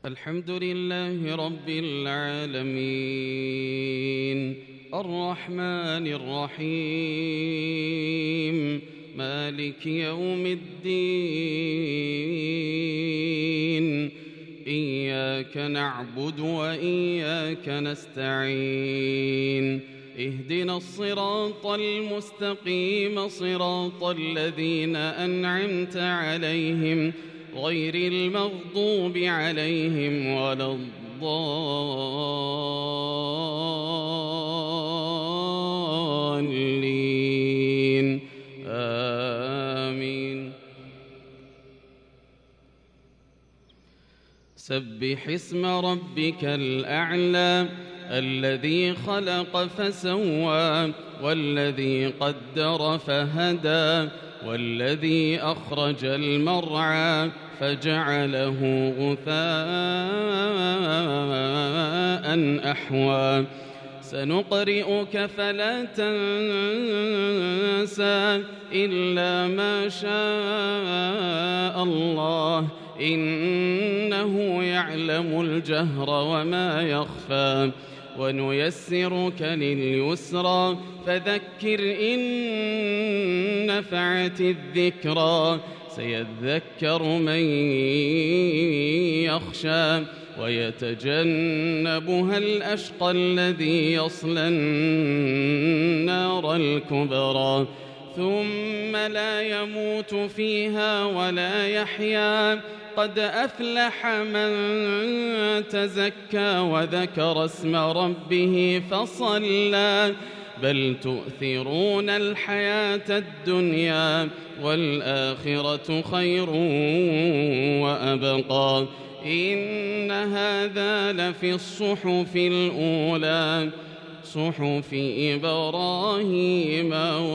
الحمد لله رب العالمين الرحمن الرحيم مالك يوم الدين إياك نعبد وإياك نستعين اهدنا الصراط المستقيم صراط الذين أنعمت عليهم غير المغضوب عليهم ولا الضالين آمين. سبح اسم ربك الأعلى الذي خلق فسوى والذي قدر فهدى والذي أخرج المرعى فجعله غثاء أحوى سنقرئك فلا تنسى إلا ما شاء الله إنه يعلم الجهر وما يخفى ونيسرك لليسرى فذكر إن نفعت الذكرى سيذكر من يخشى ويتجنبها الأشقى الذي يصلى النار الكبرى ثم لا يموت فيها ولا يحيا قد أفلح من تزكى وذكر اسم ربه فصلى بل تؤثرون الحياة الدنيا والآخرة خير وأبقى إن هذا لفي الصحف الأولى صحف إبراهيم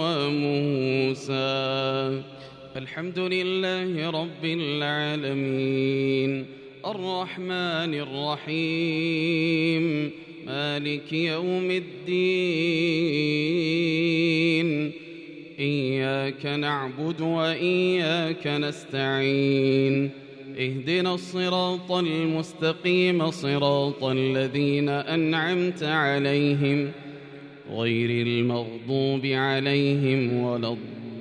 وموسى. الحمد لله رب العالمين الرحمن الرحيم مالك يوم الدين إياك نعبد وإياك نستعين اهدنا الصراط المستقيم صراط الذين أنعمت عليهم غير المغضوب عليهم ولا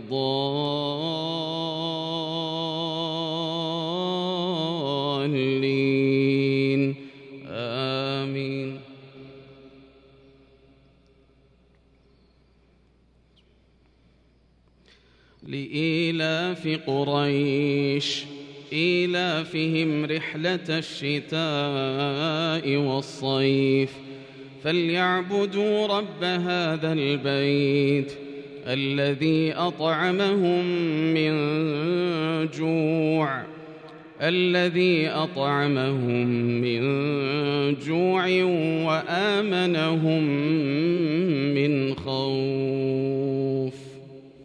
الضالين آمين. لإيلاف قريش إيلافهم رحلة الشتاء والصيف فليعبدوا رب هذا البيت الذي أطعمهم من جوع وآمنهم